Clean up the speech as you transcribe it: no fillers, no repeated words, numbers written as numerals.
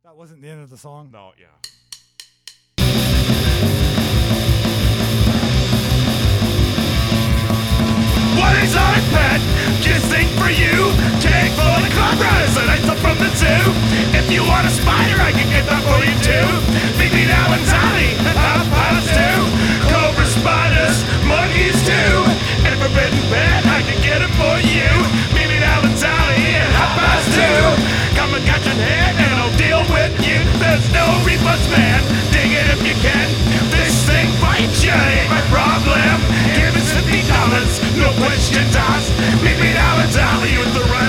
That wasn't the end of the song? No, yeah. What is our pet? Kissing for you. Cake full of cobras and I took from the zoo. If you want a spider, I can get that for you too. Meet me now in Tally at 2:30. Cobra spiders, monkeys too. And forbidden pet, I can get it for you. Meet me now in Tally at 2:30. Come and catch an head and I'll deal with you. There's no refunds, man. Dig it if you can. This thing bites you, ain't my problem. Give us $50, no questions asked. Meet me now in Tally with the right.